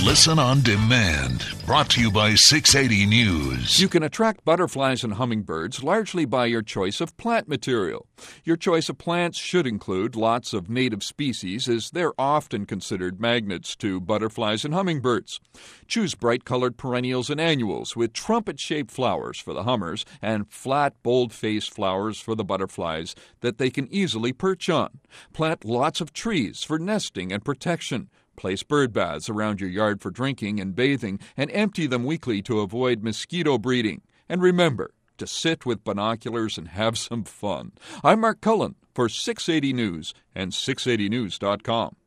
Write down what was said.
Listen on demand. Brought to you by 680 News. You can attract butterflies and hummingbirds largely by your choice of plant material. Your choice of plants should include lots of native species, as they're often considered magnets to butterflies and hummingbirds. Choose bright-colored perennials and annuals with trumpet-shaped flowers for the hummers and flat, bold-faced flowers for the butterflies that they can easily perch on. Plant lots of trees for nesting and protection. Place bird baths around your yard for drinking and bathing, and empty them weekly to avoid mosquito breeding. And remember to sit with binoculars and have some fun. I'm Mark Cullen for 680 News and 680news.com.